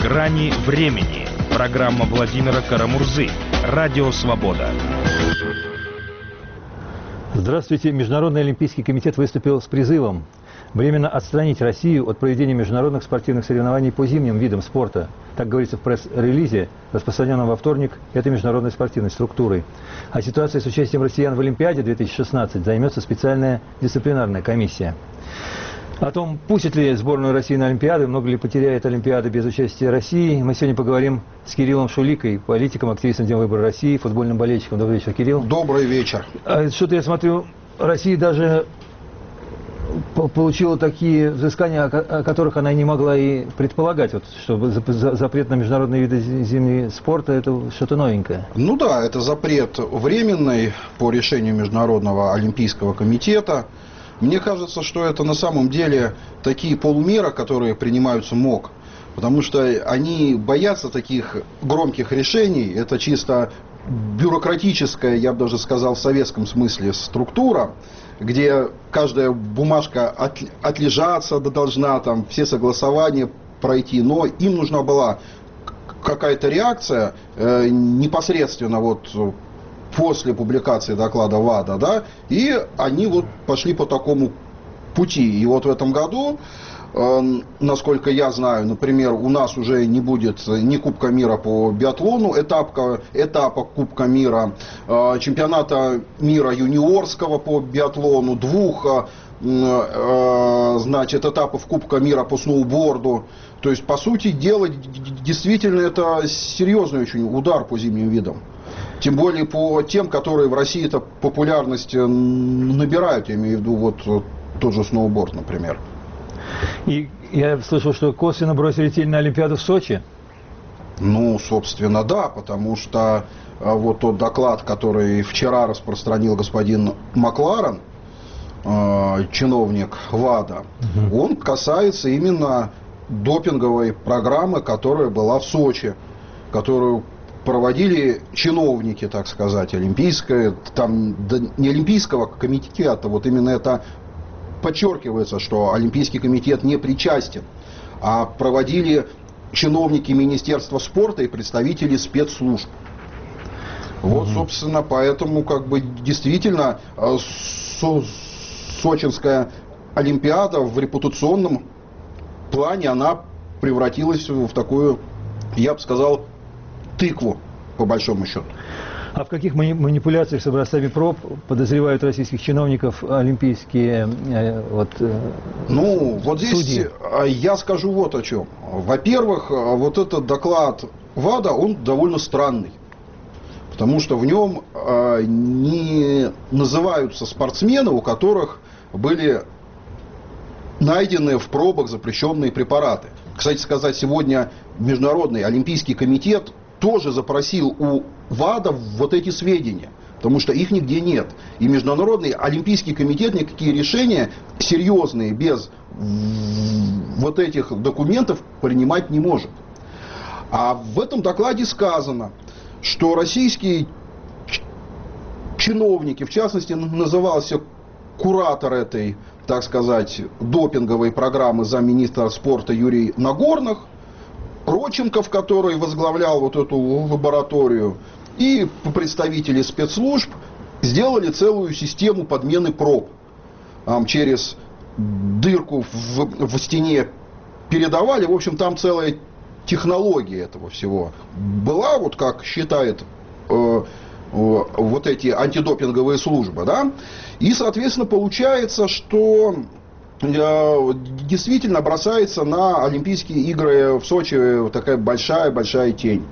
«Грани времени». Программа Владимира Карамурзы. Радио «Свобода». Здравствуйте. Международный олимпийский комитет выступил с призывом временно отстранить Россию от проведения международных спортивных соревнований по зимним видам спорта. Так говорится в пресс-релизе, распространенном во вторник этой международной спортивной структурой. А ситуацией с участием россиян в Олимпиаде 2016 займется специальная дисциплинарная комиссия. О том, пустит ли сборную России на Олимпиады, много ли потеряет Олимпиада без участия России, мы сегодня поговорим с Кириллом Шуликой, политиком, активистом Дня выбора России, футбольным болельщиком. Добрый вечер, Кирилл. Добрый вечер. Что-то я смотрю, Россия даже получила такие взыскания, о которых она не могла и предполагать, вот, что запрет на международные виды зимнего спорта – это что-то новенькое. Ну да, это запрет временный по решению Международного олимпийского комитета. Мне кажется, что это на самом деле такие полумеры, которые принимаются МОК, потому что они боятся таких громких решений. Это чисто бюрократическая, я бы даже сказал в советском смысле, структура, где каждая бумажка отлежаться должна, там все согласования пройти, но им нужна была какая-то реакция непосредственно вот после публикации доклада ВАДА, да, и они вот пошли по такому пути. И вот в этом году, насколько я знаю, например, у нас уже не будет ни Кубка мира по биатлону, этапа Кубка мира, чемпионата мира юниорского по биатлону, двух, значит, этапов Кубка мира по сноуборду. То есть, по сути дела, действительно, это серьезный очень удар по зимним видам. Тем более по тем, которые в России-то популярность набирают, я имею в виду вот тот же сноуборд, например. И я слышал, что косвенно бросили тень на Олимпиаду в Сочи. Ну, собственно, да, потому что вот тот доклад, который вчера распространил господин Макларен, чиновник ВАДА, он касается именно допинговой программы, которая была в Сочи, которую проводили чиновники, так сказать, олимпийское, там не олимпийского комитета, вот именно это подчеркивается, что Олимпийский комитет не причастен, а проводили чиновники Министерства спорта и представители спецслужб. Вот, собственно, поэтому, как бы, действительно, Сочинская Олимпиада в репутационном плане, она превратилась в такую, я бы сказал, тыкву, по большому счету. А в каких манипуляциях с образцами проб подозревают российских чиновников олимпийские ну, вот здесь судьи? Я скажу вот о чем. Во-первых, вот этот доклад ВАДА, он довольно странный. Потому что в нем не называются спортсмены, у которых были найдены в пробах запрещенные препараты. Кстати сказать, сегодня Международный олимпийский комитет тоже запросил у ВАДА вот эти сведения, потому что их нигде нет. И Международный олимпийский комитет никакие решения серьезные без вот этих документов принимать не может. А в этом докладе сказано, что российские чиновники, в частности, назывался куратор этой, так сказать, допинговой программы замминистра спорта Юрий Нагорных, Родченков, который возглавлял вот эту лабораторию, и представители спецслужб сделали целую систему подмены проб. Через дырку в стене передавали. В общем, там целая технология этого всего была, вот как считает вот эти антидопинговые службы, да? И, соответственно, получается, что действительно бросается на Олимпийские игры в Сочи такая большая тень.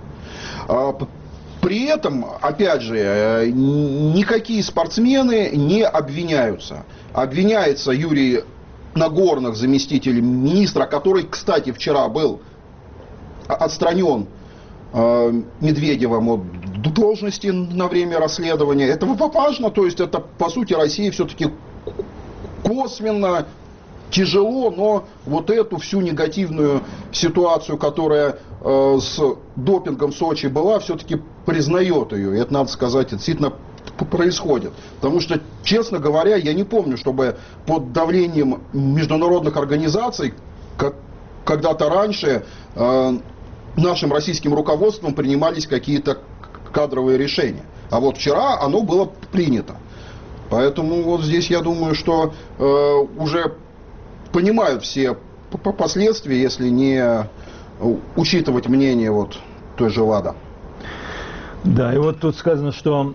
При этом, опять же, никакие спортсмены не обвиняются. Обвиняется Юрий Нагорных, заместитель министра, который, кстати, вчера был отстранен Медведевым от должности на время расследования. Это важно, то есть это, по сути, Россия все-таки косвенно, тяжело, но вот эту всю негативную ситуацию, которая с допингом в Сочи была, все-таки признает ее. И это, надо сказать, действительно происходит. Потому что, честно говоря, я не помню, чтобы под давлением международных организаций, как когда-то раньше, нашим российским руководством принимались какие-то кадровые решения. А вот вчера оно было принято. Поэтому вот здесь я думаю, что уже понимают все последствия, если не учитывать мнение вот той же ВАДА. Да, и вот тут сказано, что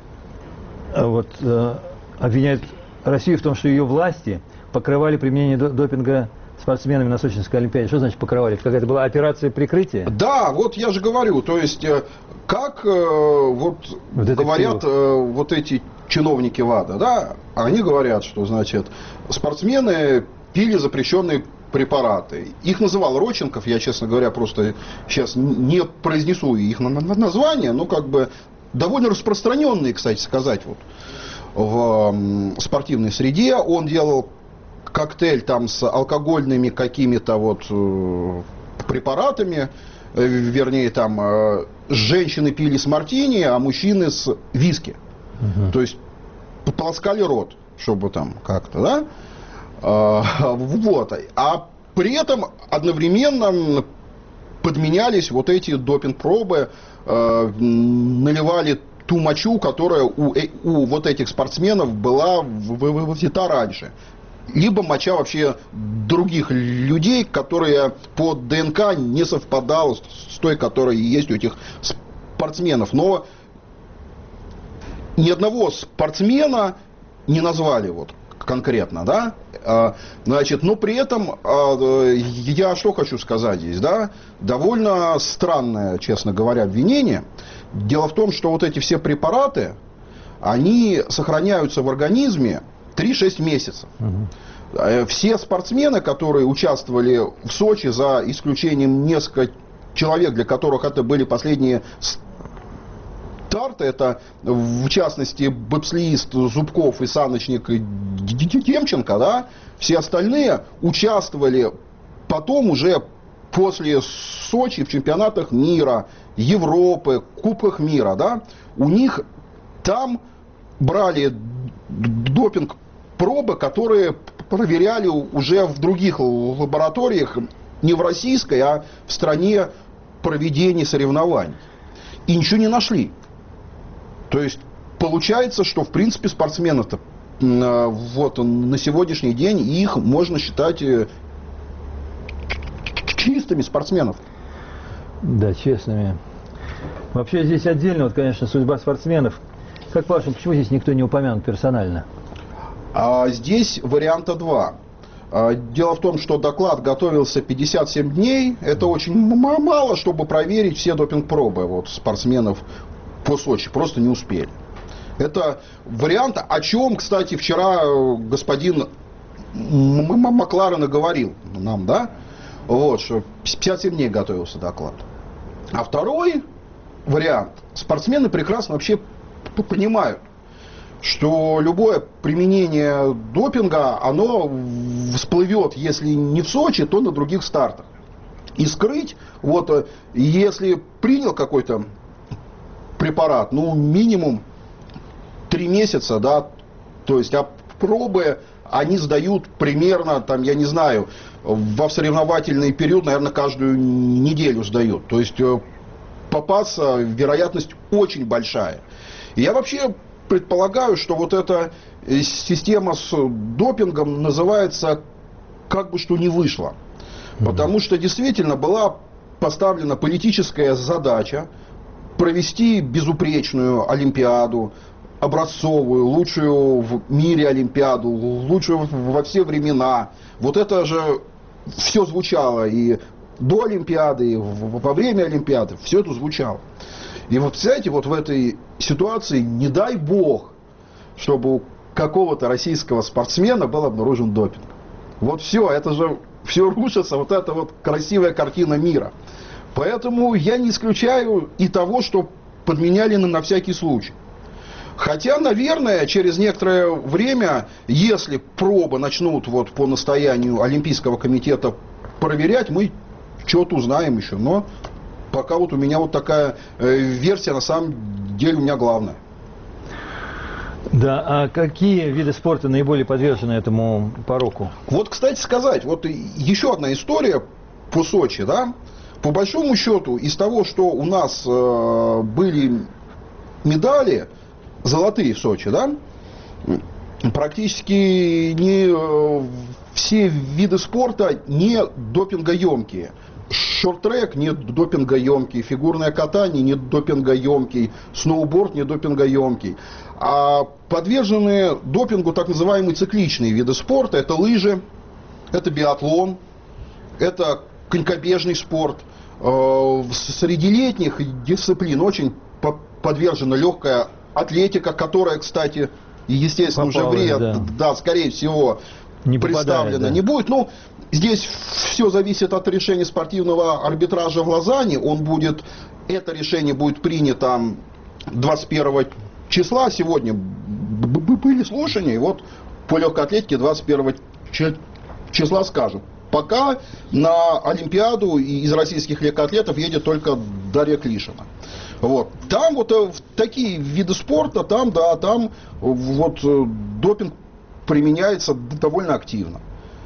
обвиняют Россию в том, что ее власти покрывали применение допинга спортсменами на Сочинской Олимпиаде. Что значит покрывали? Это какая-то была операция прикрытия? Да, вот я же говорю, то есть как говорят вот эти чиновники ВАДА, да, они говорят, что, значит, спортсмены пили запрещенные препараты. Их называл Родченков, я, честно говоря, просто сейчас не произнесу их название, но как бы довольно распространенные, кстати сказать, вот в спортивной среде. Он делал коктейль там с алкогольными какими-то вот препаратами, вернее, там женщины пили с мартини, а мужчины с виски. То есть полоскали рот, чтобы там как-то, да? Вот. А при этом одновременно подменялись вот эти допинг-пробы, наливали ту мочу, которая у вот этих спортсменов была взята раньше. Либо моча вообще других людей, которые по ДНК не совпадала с той, которая есть у этих спортсменов. Но ни одного спортсмена не назвали вот конкретно, да? Значит, но при этом я что хочу сказать здесь, да? Довольно странное, честно говоря, обвинение. Дело в том, что вот эти все препараты, они сохраняются в организме 3-6 месяцев. Все спортсмены, которые участвовали в Сочи, за исключением нескольких человек, для которых это были последние старты, это в частности бобслеист Зубков и саночник Демченко, да, все остальные участвовали потом уже после Сочи в чемпионатах мира, Европы, Кубках мира, да, у них там брали допинг-пробы, которые проверяли уже в других лабораториях, не в российской, а в стране проведения соревнований. И ничего не нашли. То есть получается, что в принципе спортсменов-то вот на сегодняшний день их можно считать чистыми спортсменов. Да, честными. Вообще здесь отдельно, вот, конечно, судьба спортсменов. Как по-вашему, почему здесь никто не упомянут персонально? Здесь варианта два. Дело в том, что доклад готовился 57 дней. Это очень мало, чтобы проверить все допинг-пробы вот, спортсменов по Сочи. Просто не успели. Это вариант, о чем, кстати, вчера господин Макларен говорил нам, да? Вот, что 57 дней готовился доклад. А второй вариант. Спортсмены прекрасно вообще понимают, что любое применение допинга, оно всплывет, если не в Сочи, то на других стартах. И скрыть, вот, если принял какой-то препарат, ну, минимум 3 месяца, да, то есть, а пробы они сдают примерно, там, я не знаю, в соревновательный период, наверное, каждую неделю сдают. То есть, попасться вероятность очень большая. И я вообще предполагаю, что вот эта система с допингом называется «как бы что ни вышло». Потому что действительно была поставлена политическая задача провести безупречную Олимпиаду, образцовую, лучшую в мире Олимпиаду, лучшую во все времена. Вот это же все звучало и до Олимпиады, и во время Олимпиады, все это звучало. И вот, представляете, вот в этой ситуации, не дай бог, чтобы у какого-то российского спортсмена был обнаружен допинг. Вот все, это же все рушится, вот эта вот красивая картина мира. Поэтому я не исключаю и того, что подменяли на всякий случай. Хотя, наверное, через некоторое время, если пробы начнут вот по настоянию Олимпийского комитета проверять, мы что-то узнаем еще. Но пока вот у меня вот такая версия, на самом деле, у меня главная. Да, а какие виды спорта наиболее подвержены этому пороку? Вот, кстати сказать, вот еще одна история по Сочи, да. по большому счету, из того, что у нас были медали золотые в Сочи, да, практически не все виды спорта не допингоемкие. Шорт-трек не допингоемкий, фигурное катание не допингоемкий, сноуборд не допингоемкий. А подвержены допингу так называемые цикличные виды спорта. Это лыжи, это биатлон, это конькобежный спорт. Среди летних дисциплин очень подвержена легкая атлетика, которая, кстати, естественно, уже в Рио, да, скорее всего, не представлена не будет. Ну, здесь все зависит от решения спортивного арбитража в Лозанне. Это решение будет принято 21 числа. Сегодня были слушания, и вот по легкой атлетике 21 числа скажут. Пока на Олимпиаду из российских легкоатлетов едет только Дарья Клишина. Вот. Там вот такие виды спорта, там вот допинг применяется довольно активно.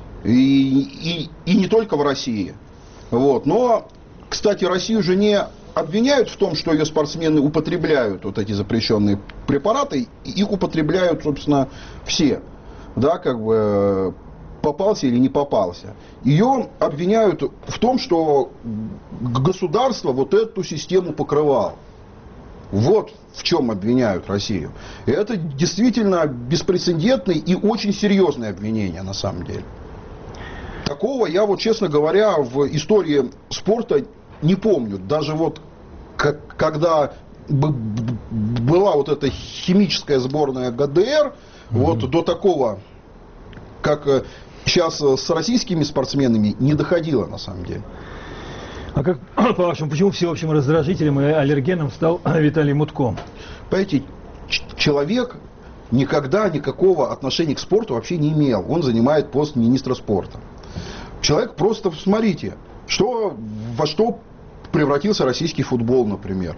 И не только в России. Вот. Но, кстати, Россию же не обвиняют в том, что ее спортсмены употребляют вот эти запрещенные препараты. Их употребляют, собственно, все. Да, как бы попался или не попался. Ее обвиняют в том, что государство вот эту систему покрывало. Вот в чем обвиняют Россию. И это действительно беспрецедентное и очень серьезное обвинение на самом деле. Такого я, вот, честно говоря, в истории спорта не помню. Даже вот когда была вот эта химическая сборная ГДР, вот до такого, как сейчас с российскими спортсменами, не доходило на самом деле. А как, по-вашему, почему всеобщим раздражителем и аллергеном стал Виталий Мутко? Понимаете, человек никогда никакого отношения к спорту вообще не имел. Он занимает пост министра спорта. Человек просто, смотрите, во что превратился российский футбол, например.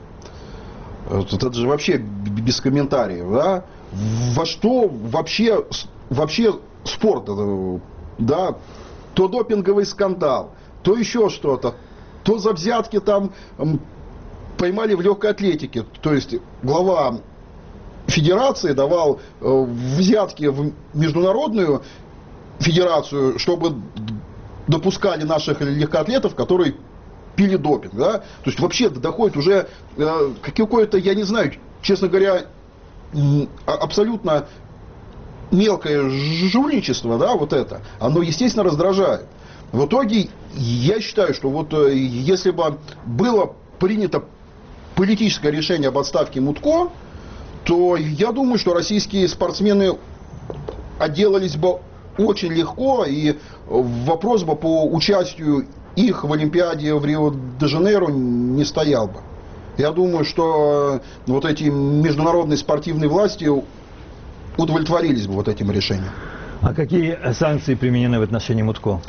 Это же вообще без комментариев, да? Во что вообще спорт, да? То допинговый скандал, то еще что-то, то за взятки там поймали в легкой атлетике. То есть глава федерации давал взятки в международную федерацию, чтобы допускали наших легкоатлетов, которые пили допинг, да? То есть вообще доходит уже какое-то, я не знаю, честно говоря, абсолютно мелкое жульничество, да, вот это, оно, естественно, раздражает. В итоге, я считаю, что вот если бы было принято политическое решение об отставке Мутко, то я думаю, что российские спортсмены отделались бы очень легко, и вопрос бы по участию их в Олимпиаде в Рио-де-Жанейро не стоял бы. Я думаю, что вот эти международные спортивные власти удовлетворились бы вот этим решением. А какие санкции применены в отношении Мутко?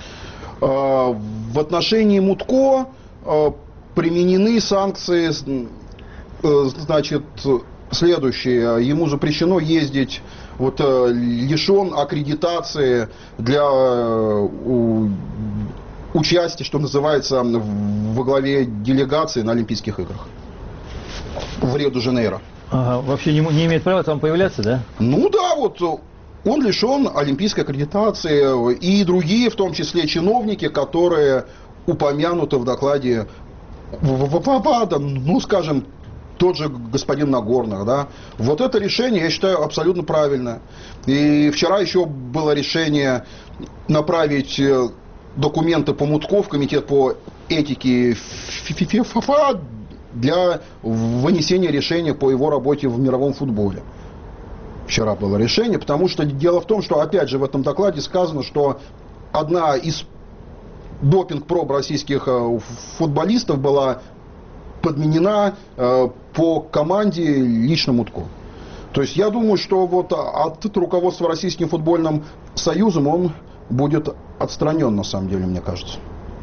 В отношении Мутко применены санкции, значит, следующие. Ему запрещено ездить, вот, лишен аккредитации для участия, что называется, во главе делегации на Олимпийских играх в Рио-де-Жанейро. Ага, вообще не имеет права там появляться, да? Ну да, вот он лишен олимпийской аккредитации, и другие, в том числе чиновники, которые упомянуты в докладе ВАДА, ну, скажем, тот же господин Нагорных, да. Вот это решение, я считаю, абсолютно правильное. И вчера еще было решение направить документы по Мутко в комитет по этике ФИФА для вынесения решения по его работе в мировом футболе. Вчера было решение, потому что дело в том, что опять же в этом докладе сказано, что одна из допинг-проб российских футболистов была подменена по команде лично Мутко. То есть я думаю, что вот от руководства Российским футбольным союзом он будет отстранен, на самом деле, мне кажется.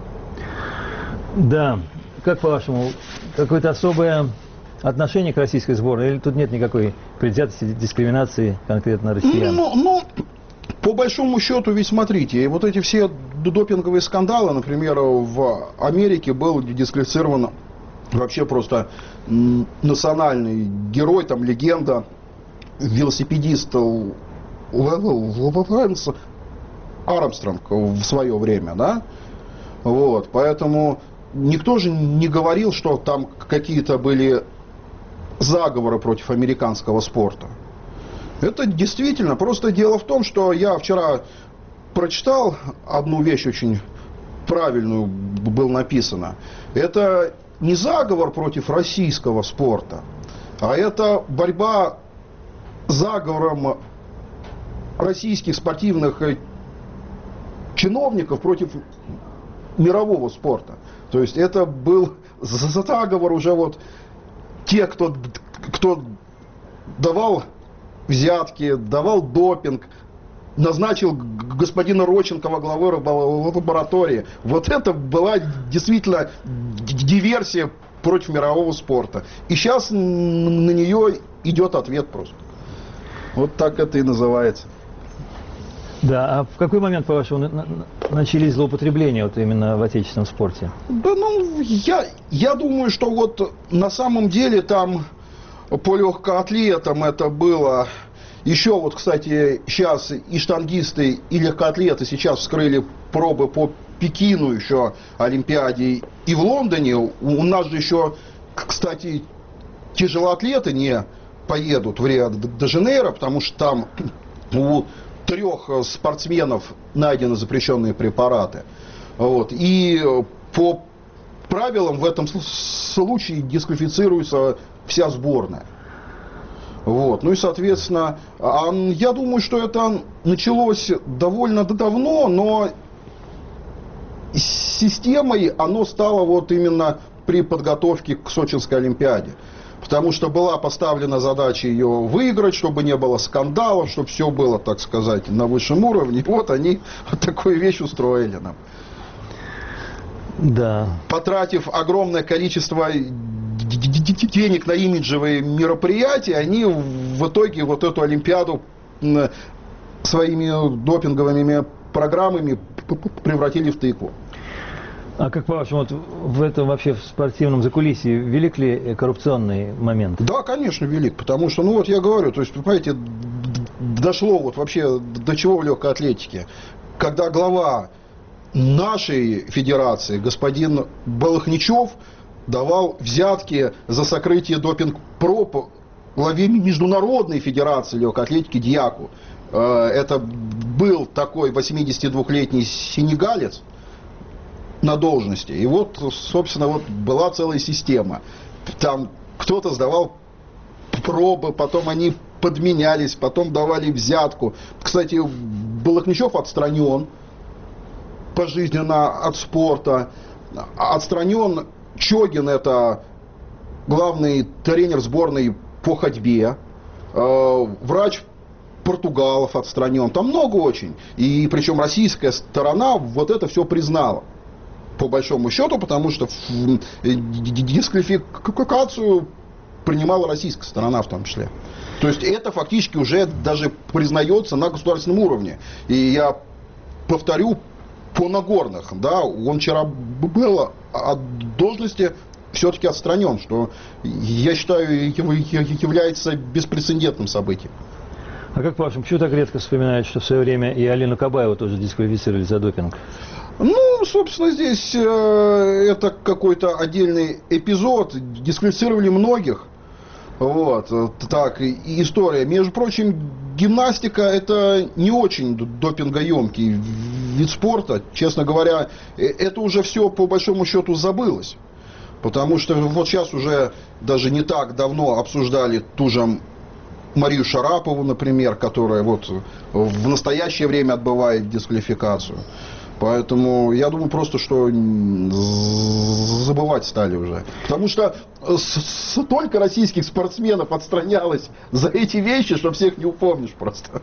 Да. Как по-вашему, какое-то особое отношение к российской сборной? Или тут нет никакой предвзятости, дискриминации конкретно россиян? Ну, по большому счету, ведь смотрите, вот эти все допинговые скандалы. Например, в Америке был дисквалифицирован вообще просто национальный герой, там легенда, велосипедист Лэнс Армстронг в свое время, да? Вот, поэтому никто же не говорил, что там какие-то были заговоры против американского спорта. Это действительно, просто дело в том, что я вчера прочитал одну вещь очень правильную, было написано. Это не заговор против российского спорта, а это борьба с заговором российских спортивных чиновников против мирового спорта. То есть это был заговор уже вот те, кто давал взятки, давал допинг, назначил господина Родченко во главу лаборатории. Вот это была действительно диверсия против мирового спорта. И сейчас на нее идет ответ просто. Вот так это и называется. Да, а в какой момент, по-вашему, начались злоупотребления вот именно в отечественном спорте? Да, ну, я думаю, что вот на самом деле там по легкоатлетам это было... Еще вот, кстати, сейчас и штангисты, и легкоатлеты сейчас вскрыли пробы по Пекину еще Олимпиаде и в Лондоне. У нас же еще, кстати, тяжелоатлеты не поедут в Рио-де-Жанейро, потому что там у 3 спортсменов найдены запрещенные препараты. Вот. И по правилам в этом случае дисквалифицируется вся сборная. Вот. Ну и, соответственно, я думаю, что это началось довольно давно, но системой оно стало вот именно при подготовке к Сочинской Олимпиаде. Потому что была поставлена задача ее выиграть, чтобы не было скандалов, чтобы все было, так сказать, на высшем уровне. И вот они вот такую вещь устроили нам. Да. Потратив огромное количество денег на имиджевые мероприятия, они в итоге вот эту Олимпиаду своими допинговыми программами превратили в тыкву. А как по-вашему, вот в этом вообще в спортивном закулисье велик ли коррупционный момент? Да, конечно, велик, потому что, ну вот я говорю, то есть, понимаете, дошло вот вообще до чего в легкой атлетике, когда глава нашей федерации, господин Балахничев, давал взятки за сокрытие допинг-проб главе Международной федерации легкой атлетики Дьяку. Это был такой 82-летний сенегалец на должности. И вот, собственно, вот была целая система. Там кто-то сдавал пробы, потом они подменялись, потом давали взятку. Кстати, Балахничев отстранен пожизненно от спорта. Отстранен Чогин, это главный тренер сборной по ходьбе. Врач Португалов отстранен. Там много очень. И причем российская сторона вот это все признала. По большому счету, потому что дисквалификацию принимала российская сторона в том числе. То есть это фактически уже даже признается на государственном уровне. И я повторю, по Нагорных, да, он вчера был от должности все-таки отстранен, что, я считаю, является беспрецедентным событием. А как по-вашему, почему так редко вспоминают, что в свое время и Алину Кабаеву тоже дисквалифицировали за допинг? Ну, собственно, здесь это какой-то отдельный эпизод. Дисквалифицировали многих. Вот, так, и история. Между прочим, гимнастика — это не очень допингоемкий вид спорта. Честно говоря, это уже все по большому счету забылось. Потому что вот сейчас уже даже не так давно обсуждали ту же Марию Шарапову, например, которая вот в настоящее время отбывает дисквалификацию. Поэтому я думаю просто, что забывать стали уже. Потому что столько российских спортсменов отстранялось за эти вещи, что всех не упомнишь просто.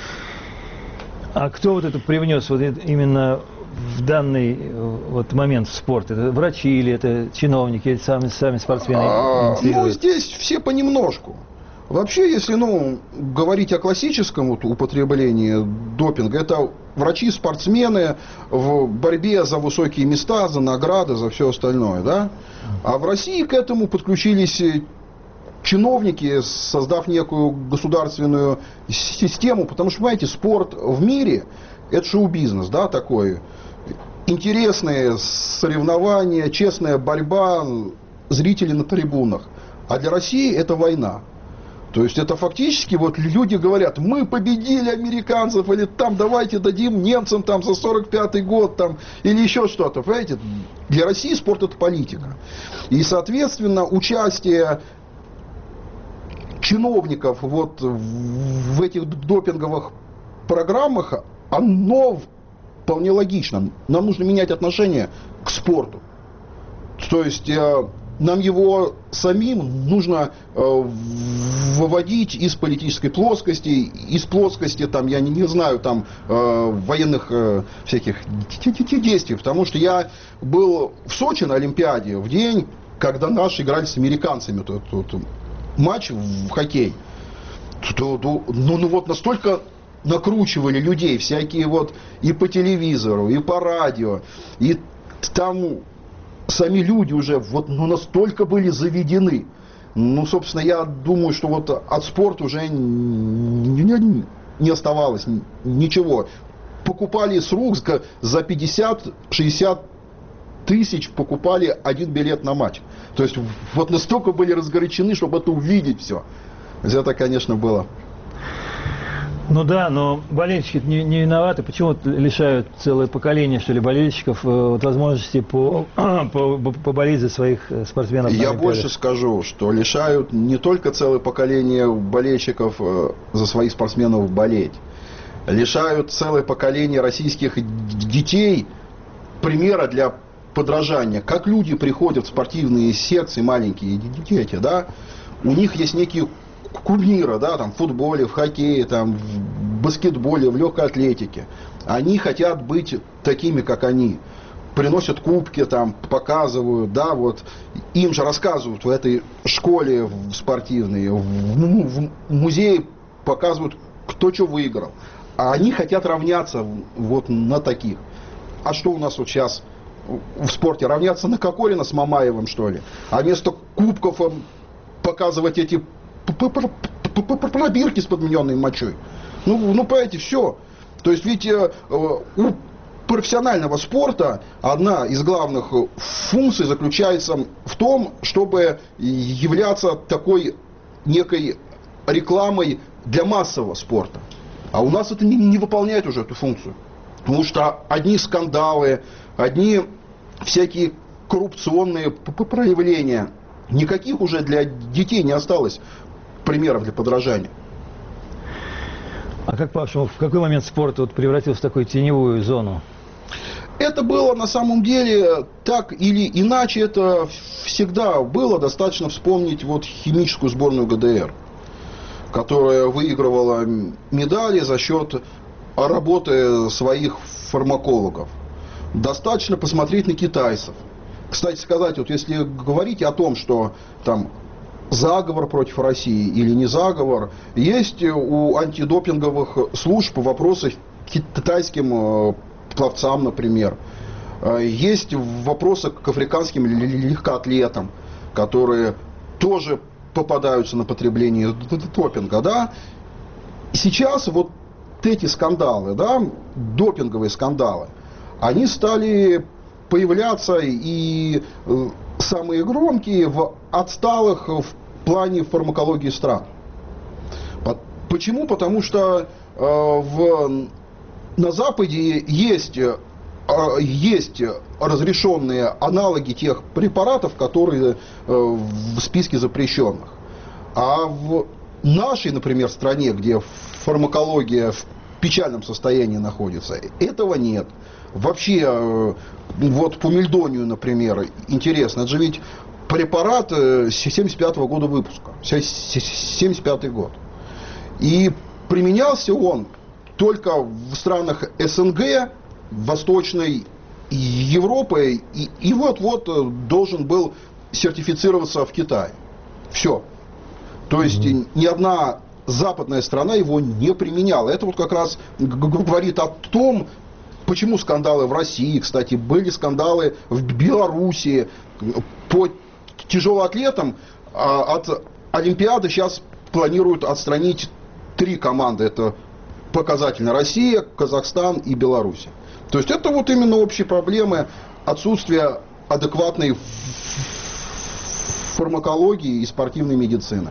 А кто вот это привнес вот именно в данный вот момент в спорт? Это врачи или это чиновники, или сами спортсмены? Ну, здесь все понемножку. Вообще, если говорить о классическом употреблении допинга, это врачи-спортсмены в борьбе за высокие места, за награды, за все остальное. Да? А в России к этому подключились чиновники, создав некую государственную систему, потому что, понимаете, спорт в мире – это шоу-бизнес, да, такой. Интересные соревнования, честная борьба, зрители на трибунах. А для России это война. То есть это фактически люди говорят, мы победили американцев, или там давайте дадим немцам там за 45-й год там, или еще что-то. Понимаете? Для России спорт это политика. И, соответственно, участие чиновников в этих допинговых программах, оно вполне логично. Нам нужно менять отношение к спорту. То есть нам его самим нужно выводить из политической плоскости, из плоскости, там, я не знаю, там, военных всяких действий. Потому что я был в Сочи на Олимпиаде в день, когда наши играли с американцами. Матч в хоккей. Настолько накручивали людей, всякие и по телевизору, и по радио, и там сами люди уже настолько были заведены. Собственно, я думаю, что от спорта уже не оставалось ничего. Покупали с рук за 50-60 тысяч, покупали один билет на матч. То есть настолько были разгорячены, чтобы это увидеть все. Это, конечно, было. Ну да, но болельщики не виноваты. Почему лишают целое поколение, что ли, болельщиков возможности поболеть за своих спортсменов? Я больше скажу, что лишают не только целое поколение болельщиков за своих спортсменов болеть. Лишают целое поколение российских детей примера для подражания. Как люди приходят в спортивные секции, маленькие дети, да, у них есть некие кумиры, да, там, в футболе, в хоккее, там, в баскетболе, в легкой атлетике. Они хотят быть такими, как они. Приносят кубки, там, показывают, да, им же рассказывают в этой школе спортивной, в музее показывают, кто что выиграл. А они хотят равняться на таких. А что у нас сейчас в спорте? Равняться на Кокорина с Мамаевым, что ли? А вместо кубков показывать эти пробирки с подмененной мочой. Понимаете, все. То есть, ведь у профессионального спорта одна из главных функций заключается в том, чтобы являться такой некой рекламой для массового спорта. А у нас это не выполняет уже эту функцию. Потому что одни скандалы, одни всякие коррупционные проявления, никаких уже для детей не осталось примеров для подражания. А как, по-вашему, в какой момент спорт превратился в такую теневую зону? Это было на самом деле так или иначе, это всегда было. Достаточно вспомнить химическую сборную ГДР, которая выигрывала медали за счет работы своих фармакологов. Достаточно посмотреть на китайцев. Кстати сказать, если говорить о том, что там заговор против России или не заговор, есть у антидопинговых служб вопросы к китайским пловцам, например. Есть вопросы к африканским легкоатлетам, которые тоже попадаются на потребление допинга, да. Сейчас эти скандалы, да, допинговые скандалы, они стали появляться и самые громкие в отсталых в плане фармакологии стран. Почему? Потому что на Западе есть разрешенные аналоги тех препаратов, которые в списке запрещенных. А в нашей, например, стране, где фармакология в печальном состоянии находится, этого нет. Вообще, по мельдонию, например, интересно, это же ведь препарат 75-го года выпуска, 75-й год. И применялся он только в странах СНГ, Восточной Европы, и вот должен был сертифицироваться в Китае. Все. То есть ни одна западная страна его не применяла. Это вот как раз говорит о том, почему скандалы в России, кстати, были скандалы в Белоруссии. По тяжелоатлетам от Олимпиады сейчас планируют отстранить 3 команды. Это показательно Россия, Казахстан и Беларусь. То есть это вот именно общие проблемы отсутствия адекватной фармакологии и спортивной медицины.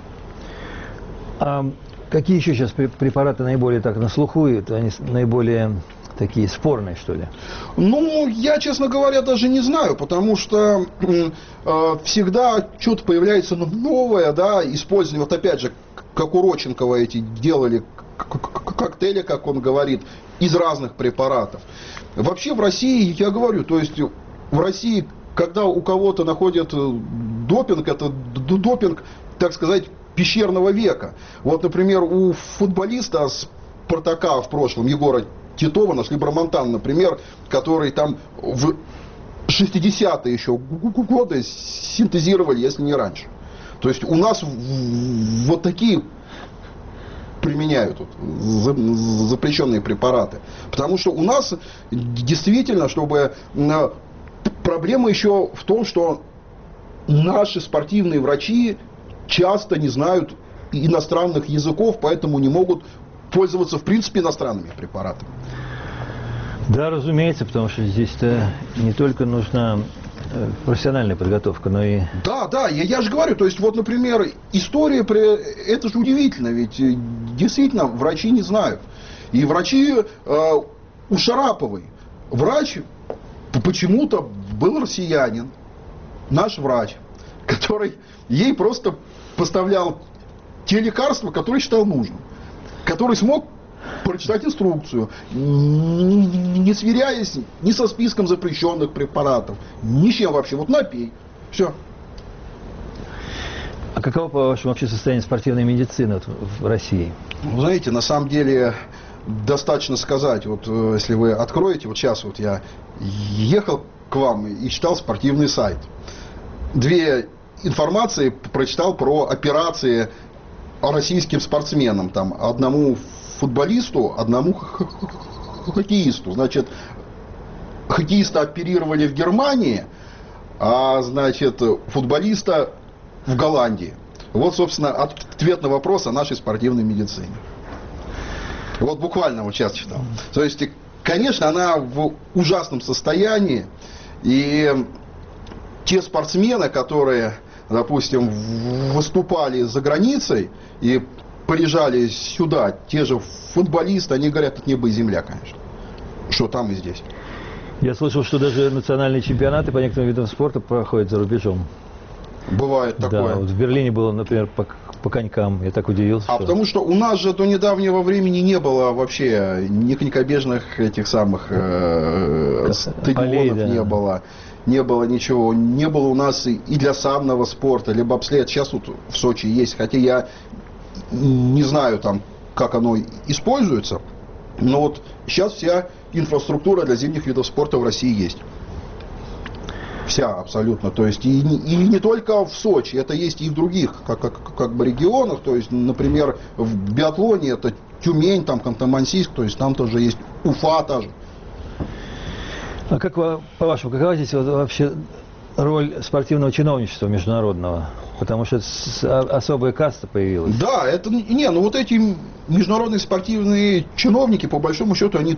А какие еще сейчас препараты наиболее так на слуху, они наиболее такие спорные, что ли? Ну, я, честно говоря, даже не знаю, потому что всегда что-то появляется новое, да, использование, вот опять же, как у Родченкова эти делали коктейли, как он говорит, из разных препаратов. Вообще в России, я говорю, то есть в России, когда у кого-то находят допинг, это допинг, так сказать, пещерного века. Вот, например, у футболиста Спартака в прошлом, Егора Титова, нашли бромантан, например, который там в 60-е еще годы синтезировали, если не раньше. То есть у нас вот такие применяют запрещенные препараты. Потому что у нас действительно, чтобы... Проблема еще в том, что наши спортивные врачи часто не знают иностранных языков, поэтому не могут пользоваться, в принципе, иностранными препаратами. Да, разумеется, потому что здесь-то не только нужна профессиональная подготовка, но и... Да, я же говорю, то есть вот, например, история, это же удивительно, ведь действительно врачи не знают. И врачи у Шараповой, врач почему-то был россиянин, наш врач, который ей просто поставлял те лекарства, которые считал нужным, который смог прочитать инструкцию, не сверяясь ни со списком запрещенных препаратов, ни с чем вообще. Вот напей. Все. А каково, по-вашему, вообще состояние спортивной медицины в России? Вы знаете, на самом деле достаточно сказать, вот если вы откроете, вот сейчас вот я ехал к вам и читал спортивный сайт. 2 информации прочитал про операции российским спортсменам, там, одному футболисту, одному хоккеисту. Значит, хоккеиста оперировали в Германии, а, значит, футболиста в Голландии. Вот, собственно, ответ на вопрос о нашей спортивной медицине. Вот буквально вот сейчас читал. То есть, конечно, она в ужасном состоянии, и те спортсмены, которые, допустим, выступали за границей и приезжали сюда, те же футболисты, они говорят, это небо и земля, конечно. Что там и здесь. Я слышал, что даже национальные чемпионаты по некоторым видам спорта проходят за рубежом. Бывает такое. Да, вот в Берлине было, например, по конькам. Я так удивился. Потому что у нас же до недавнего времени не было вообще ни конькобежных этих самых стадионов, полей, да. Не было ничего. Не было у нас и для санного спорта, либо бобслея. Сейчас тут в Сочи есть, хотя я не знаю там, как оно используется, но вот сейчас вся инфраструктура для зимних видов спорта в России есть. Вся абсолютно. То есть и не только в Сочи, это есть и в других как бы регионах. То есть, например, в биатлоне это Тюмень, там Ханты-Мансийск, то есть там тоже есть Уфа та же. А как, по-вашему, какова здесь вообще роль спортивного чиновничества международного? Потому что особая каста появилась. Да, это ну вот эти международные спортивные чиновники, по большому счету, они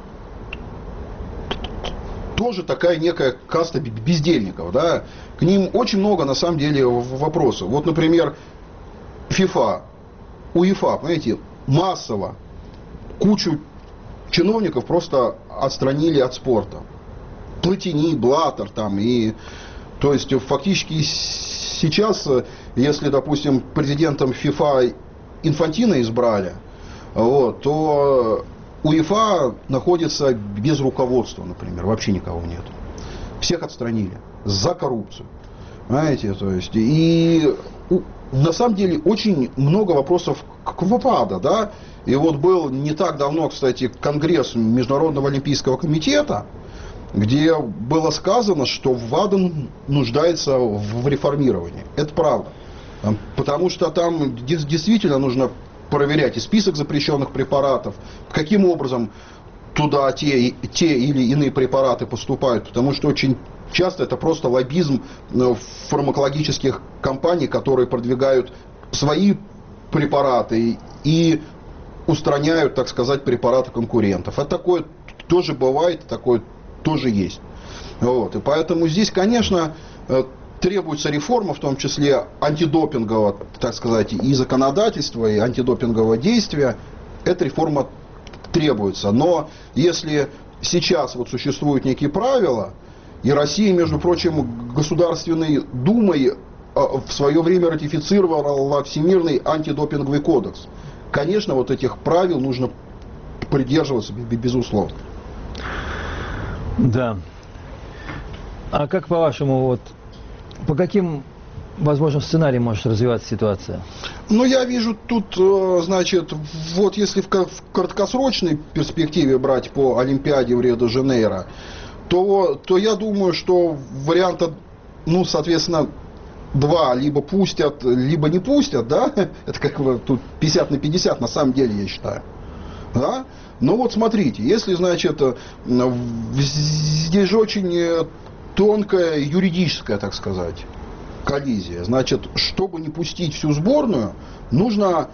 тоже такая некая каста бездельников, да. К ним очень много, на самом деле, вопросов. Вот, например, ФИФА, УЕФА, понимаете, массово кучу чиновников просто отстранили от спорта. Платини, Блаттер там и... То есть, фактически сейчас, если, допустим, президентом ФИФА Инфантино избрали, вот, то УЕФА находится без руководства, например, вообще никого нет. Всех отстранили за коррупцию. Знаете, то есть, и на самом деле очень много вопросов к ВАДА, да. И вот был не так давно, кстати, конгресс Международного олимпийского комитета, где было сказано, что ВАДА нуждается в реформировании. Это правда. Потому что там действительно нужно проверять и список запрещенных препаратов, каким образом туда те или иные препараты поступают, потому что очень часто это просто лоббизм фармакологических компаний, которые продвигают свои препараты и устраняют, так сказать, препараты конкурентов. Это такое тоже бывает, такое тоже есть. Вот. И поэтому здесь, конечно, требуется реформа, в том числе антидопингового, так сказать, и законодательства, и антидопингового действия. Эта реформа требуется. Но если сейчас вот существуют некие правила, и Россия, между прочим, Государственной Думой в свое время ратифицировала Всемирный антидопинговый кодекс, конечно, вот этих правил нужно придерживаться, безусловно. Да. А как по-вашему, вот, по каким возможным сценариям может развиваться ситуация? Ну, я вижу тут, значит, вот если в краткосрочной перспективе брать по Олимпиаде в Рио-де-Жанейро, то я думаю, что варианта, ну, соответственно, два, либо пустят, либо не пустят, да, это как бы тут 50 на 50 на самом деле, я считаю, да. Ну вот смотрите, если, значит, здесь же очень тонкая юридическая, так сказать, коллизия. Значит, чтобы не пустить всю сборную, нужно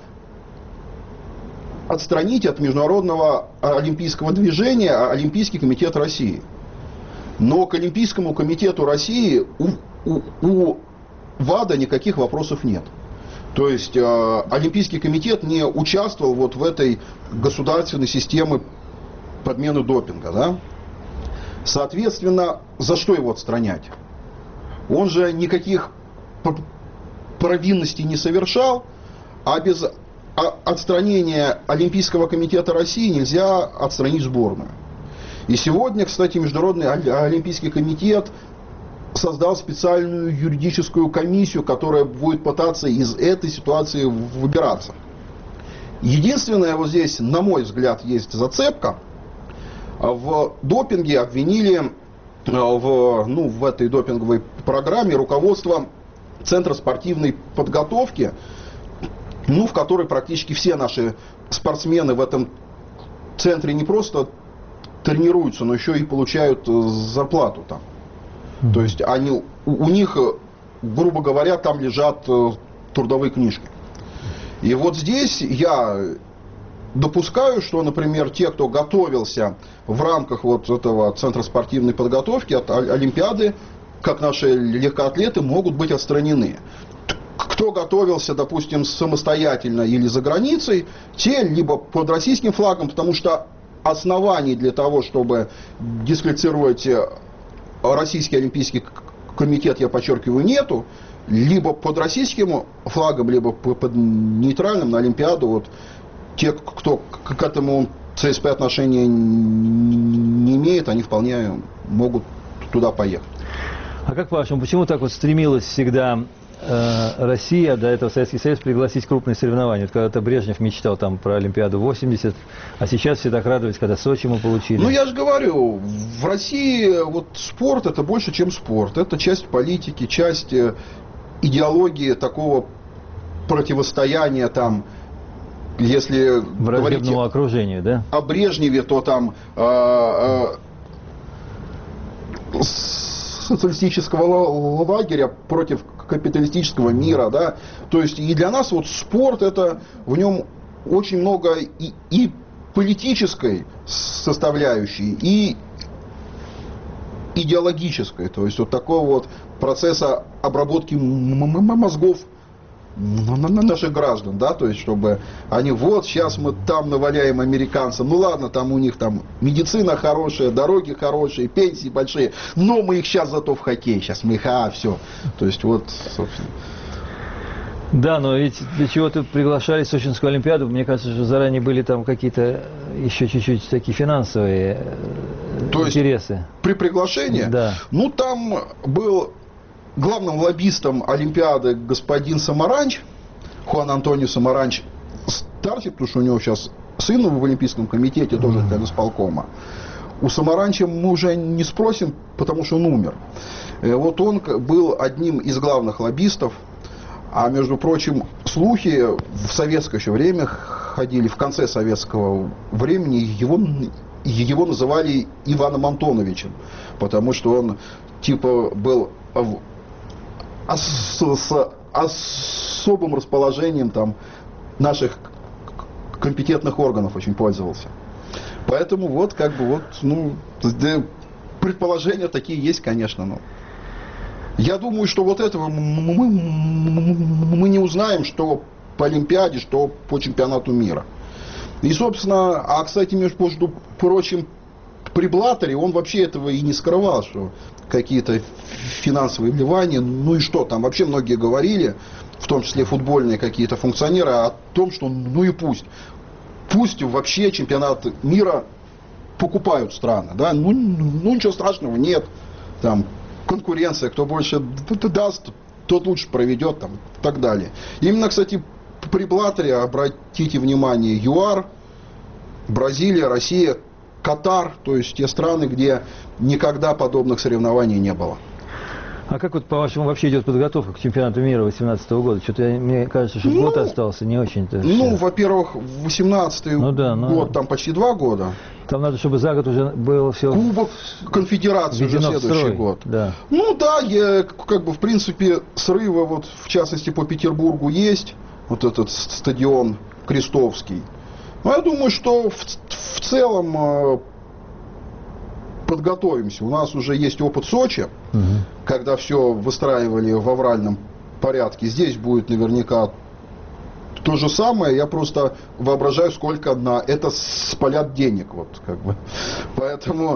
отстранить от международного олимпийского движения Олимпийский комитет России. Но к Олимпийскому комитету России у ВАДА никаких вопросов нет. То есть Олимпийский комитет не участвовал вот в этой государственной системе подмены допинга, да? Соответственно, за что его отстранять? Он же никаких провинностей не совершал, а без отстранения Олимпийского комитета России нельзя отстранить сборную. И сегодня, кстати, Международный Олимпийский комитет создал специальную юридическую комиссию, которая будет пытаться из этой ситуации выбираться. Единственное, вот здесь, на мой взгляд, есть зацепка. В допинге обвинили в этой допинговой программе руководство Центра спортивной подготовки, в которой практически все наши спортсмены в этом центре не просто тренируются, но еще и получают зарплату там. То есть у них, грубо говоря, там лежат трудовые книжки. И вот здесь я допускаю, что, например, те, кто готовился в рамках вот этого Центра спортивной подготовки от Олимпиады, как наши легкоатлеты, могут быть отстранены. Кто готовился, допустим, самостоятельно или за границей, те либо под российским флагом, потому что оснований для того, чтобы дисквалифицировать Российский Олимпийский комитет, я подчеркиваю, нету, либо под российским флагом, либо под нейтральным на Олимпиаду. Вот те, кто к этому ЦСП отношения не имеет, они вполне могут туда поехать. А как по-вашему, почему так вот стремилась всегда Россия, до этого Советский Союз, пригласить крупные соревнования? Вот когда-то Брежнев мечтал там про Олимпиаду 80, а сейчас все так радовались, когда Сочи мы получили. Ну, я же говорю, в России вот спорт — это больше, чем спорт. Это часть политики, часть идеологии такого противостояния там, если враждебному окружению, да? О Брежневе, то там социалистического лагеря против капиталистического мира, да. То есть и для нас вот спорт — это в нем очень много и политической составляющей, и идеологической, то есть вот такого вот процесса обработки мозгов наших граждан, да, то есть чтобы они вот сейчас мы там наваляем американцам, ну ладно, там у них там медицина хорошая, дороги хорошие, пенсии большие, но мы их сейчас зато в хоккей, сейчас мы их, все, то есть вот, собственно. Да, но ведь для чего-то приглашали в Сочинскую Олимпиаду, мне кажется, что заранее были там какие-то еще чуть-чуть такие финансовые интересы. Есть при приглашении? Да. Ну там был главным лоббистом Олимпиады господин Самаранч, Хуан Антонио Самаранч старший, потому что у него сейчас сын в Олимпийском комитете, тоже член исполкома. У Самаранча мы уже не спросим, потому что он умер. Вот он был одним из главных лоббистов. А между прочим, слухи в советское еще время ходили, в конце советского времени его называли Иваном Антоновичем, потому что он типа был с особым расположением там наших компетентных органов очень пользовался. Поэтому вот как бы вот, ну, предположения такие есть, конечно, но я думаю, что вот этого мы не узнаем, что по Олимпиаде, что по чемпионату мира. И, собственно, кстати, между прочим, при Блаттере он вообще этого и не скрывал, что какие-то финансовые вливания, ну и что, там вообще многие говорили, в том числе футбольные какие-то функционеры, о том, что ну и пусть вообще чемпионат мира покупают страны, да, ну ничего страшного нет, там конкуренция, кто больше даст, тот лучше проведет, там, и так далее. Именно, кстати, при Блаттере, обратите внимание, ЮАР, Бразилия, Россия, Катар, то есть те страны, где никогда подобных соревнований не было. А как вот, по-вашему, вообще идет подготовка к чемпионату мира 2018 года? Что-то мне кажется, что год остался, не очень-то. Ну, во-первых, 18-й год, там почти 2 года. Там надо, чтобы за год уже было все... Кубок конфедерации уже следующий год. Да. Ну да, как бы в принципе срывы, вот в частности по Петербургу есть, вот этот стадион Крестовский. Но я думаю, что в целом подготовимся. У нас уже есть опыт Сочи, когда все выстраивали в авральном порядке. Здесь будет наверняка то же самое. Я просто воображаю, сколько на это спалят денег. Вот, как бы. Поэтому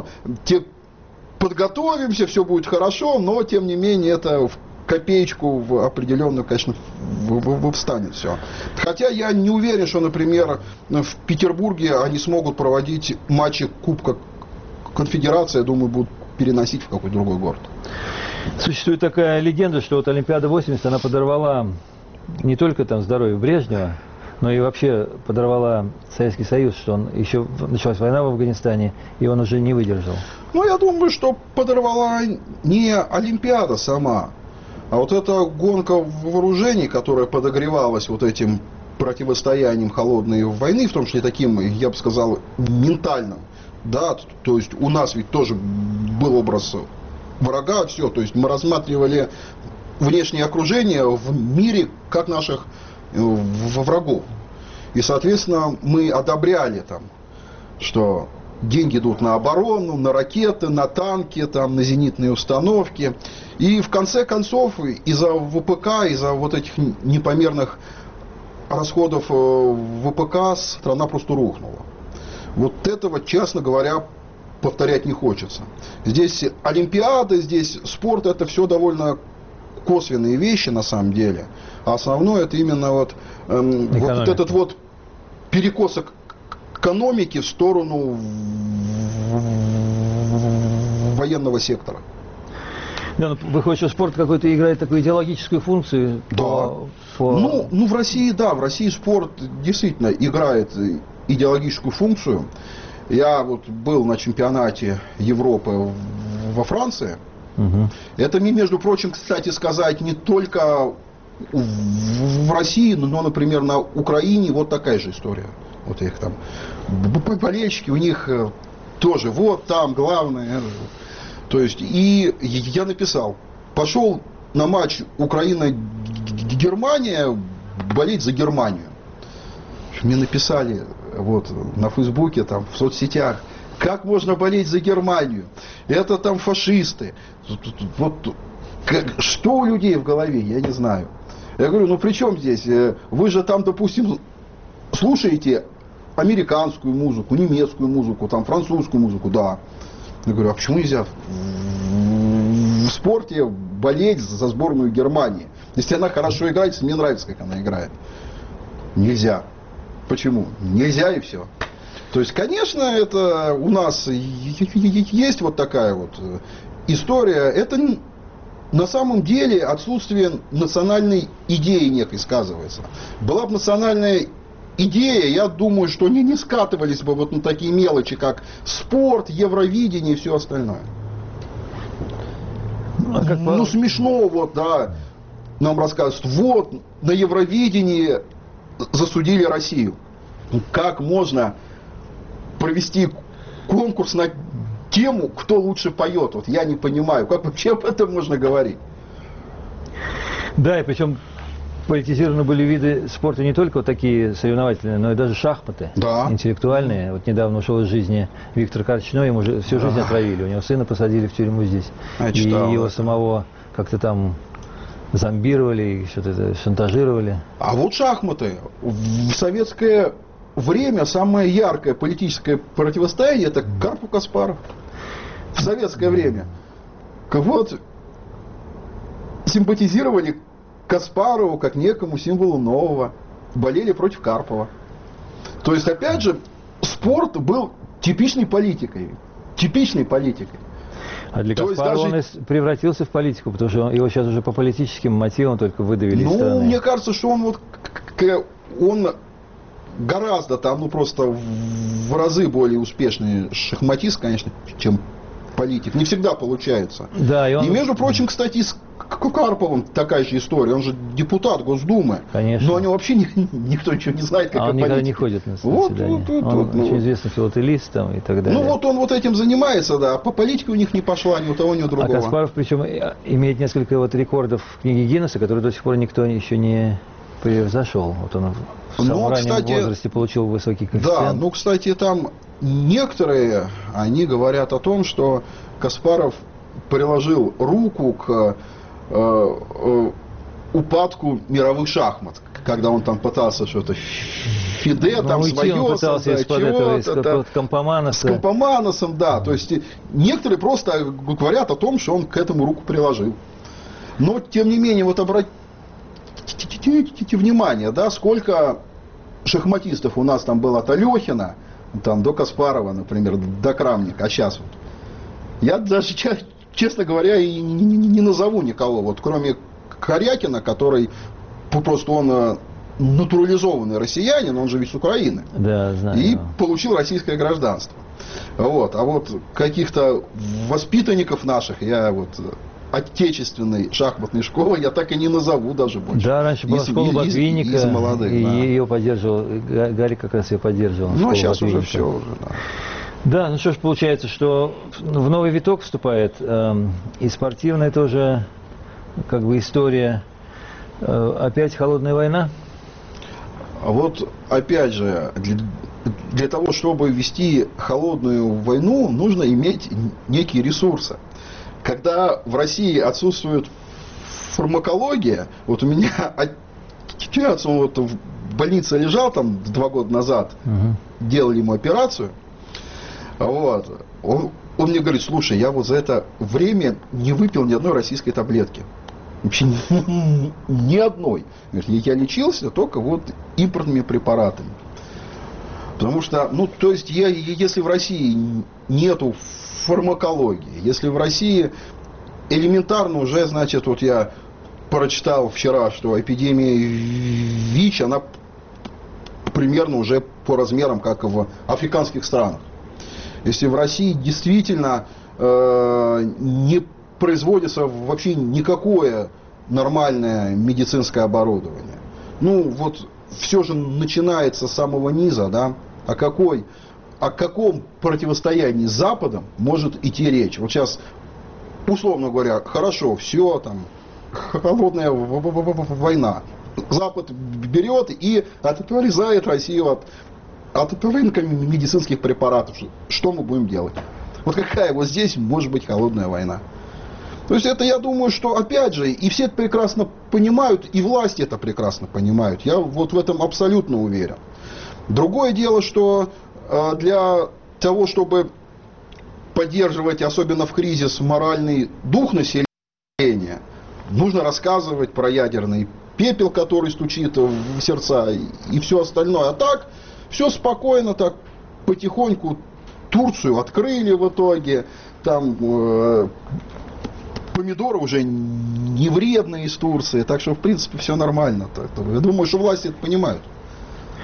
подготовимся, все будет хорошо, но тем не менее это в копеечку в определенную, конечно, встанет все. Хотя я не уверен, что, например, в Петербурге они смогут проводить матчи Кубка Конфедерации, я думаю, будут переносить в какой-то другой город. Существует такая легенда, что вот Олимпиада 80, она подорвала не только там здоровье Брежнева, но и вообще подорвала Советский Союз, что он еще началась война в Афганистане, и он уже не выдержал. Ну, я думаю, что подорвала не Олимпиада сама, а вот эта гонка вооружений, которая подогревалась вот этим противостоянием холодной войны, в том числе таким, я бы сказал, ментальным. Да, то есть у нас ведь тоже был образ врага, все, то есть мы рассматривали внешнее окружение в мире как наших врагов. И, соответственно, мы одобряли там, что деньги идут на оборону, на ракеты, на танки, там, на зенитные установки. И в конце концов из-за ВПК, из-за вот этих непомерных расходов ВПК страна просто рухнула. Вот этого, честно говоря, повторять не хочется. Здесь Олимпиада, здесь спорт, это все довольно косвенные вещи на самом деле. А основное это именно вот этот вот перекос экономики в сторону военного сектора. Да, выходит, что спорт какой-то играет такую идеологическую функцию. Да. Ну, в России, да, в России спорт действительно играет идеологическую функцию. Я вот был на чемпионате Европы во Франции. Это, между прочим, кстати сказать, не только в России, но, например, на Украине вот такая же история. Вот их там болельщики, у них тоже вот там главное. То есть, и я написал, пошел на матч Украина-Германия болеть за Германию. Мне написали вот на Фейсбуке, там, в соцсетях, как можно болеть за Германию? Это там фашисты. Вот что у людей в голове, я не знаю. Я говорю, ну при чем здесь? Вы же там, допустим, слушаете американскую музыку, немецкую музыку, там, французскую музыку, да. Я говорю, а почему нельзя в спорте болеть за сборную Германии? Если она хорошо играет, если мне нравится, как она играет. Нельзя. Почему? Нельзя и все. То есть, конечно, это у нас есть вот такая вот история. Это на самом деле отсутствие национальной идеи некой сказывается. Была бы национальная идея, я думаю, что не скатывались бы вот на такие мелочи, как спорт, Евровидение и все остальное. Ну, смешно, вот, да. нам рассказывают, вот, на Евровидении засудили Россию. Ну, как можно провести конкурс на тему, кто лучше поет? Вот я не понимаю, как вообще об этом можно говорить? Да, и причем политизированы были виды спорта не только вот такие соревновательные, но и даже шахматы, да, интеллектуальные. Вот недавно ушел из жизни Виктор Карчино, ему же всю жизнь отравили, у него сына посадили в тюрьму здесь. И его самого как-то там зомбировали, что-то шантажировали. А вот шахматы. В советское время самое яркое политическое противостояние — это Карпов-Каспаров. В советское время. Вот симпатизировали Каспарову как некому символу нового. Болели против Карпова. То есть, опять же, спорт был типичной политикой. Типичной политикой. А для Каспарова он превратился в политику, потому что его сейчас уже по политическим мотивам только выдавили из страны. Мне кажется, что он гораздо там, просто в разы более успешный шахматист, конечно, чем политик. Не всегда получается. Да, и между прочим, кстати, с Карповым такая же история. Он же депутат Госдумы. Конечно. Но о нем вообще никто ничего не знает, как он никогда не ходит на заседания. Он очень известный филателист там и так далее. Он этим занимается, да. По политике у них не пошла ни у того, ни у другого. А Каспаров, причем, имеет несколько рекордов в книге Гиннесса, которые до сих пор никто еще не превзошел. Вот он в самом раннем возрасте получил высокий коэффициент. Да, кстати, там некоторые, они говорят о том, что Каспаров приложил руку к упадку мировых шахмат, когда он там пытался что-то ФИДЕ там свое создать, с Компоманосом, да. То есть некоторые просто говорят о том, что он к этому руку приложил. Но тем не менее, вот обратите внимание, да, сколько шахматистов у нас там было от Алехина, там до Каспарова, например, до Крамника, а сейчас вот. Я даже, честно говоря, и не назову никого, вот кроме Корякина, который просто он натурализованный россиянин, он же ведь с Украины. Да, знаю. И получил российское гражданство. Вот. А вот каких-то воспитанников наших, я вот отечественной шахматной школы я так и не назову даже больше. Да, раньше была школа Ботвинника, и ее поддерживал, Гарик как раз ее поддерживал. Ну, а сейчас уже все уже, да. Да, ну что ж, получается, что в новый виток вступает и спортивная тоже, как бы, история. Опять холодная война? Вот, опять же, для того, чтобы вести холодную войну, нужно иметь некие ресурсы. Когда в России отсутствует фармакология, вот у меня отец, он вот в больнице лежал там 2 года назад, делали ему операцию, вот, он мне говорит: слушай, я вот за это время не выпил ни одной российской таблетки. Вообще ни одной. Я лечился только вот импортными препаратами. Потому что, то есть, если в России нету фармакологии, если в России элементарно уже, значит, вот я прочитал вчера, что эпидемия ВИЧ, она примерно уже по размерам, как в африканских странах. Если в России действительно не производится вообще никакое нормальное медицинское оборудование. Вот все же начинается с самого низа, да? О каком противостоянии с Западом может идти речь? Вот сейчас, условно говоря, хорошо, все, там, холодная война. Запад берет и отрезает Россию от рынка медицинских препаратов. Что мы будем делать? Вот какая вот здесь может быть холодная война? То есть это, я думаю, что, опять же, и все это прекрасно понимают, и власти это прекрасно понимают. Я вот в этом абсолютно уверен. Другое дело, что для того, чтобы поддерживать, особенно в кризис, моральный дух населения, нужно рассказывать про ядерный пепел, который стучит в сердца, и все остальное. А так, все спокойно, так потихоньку Турцию открыли в итоге, там помидоры уже не вредные из Турции, так что, в принципе, все нормально. Я думаю, что власти это понимают.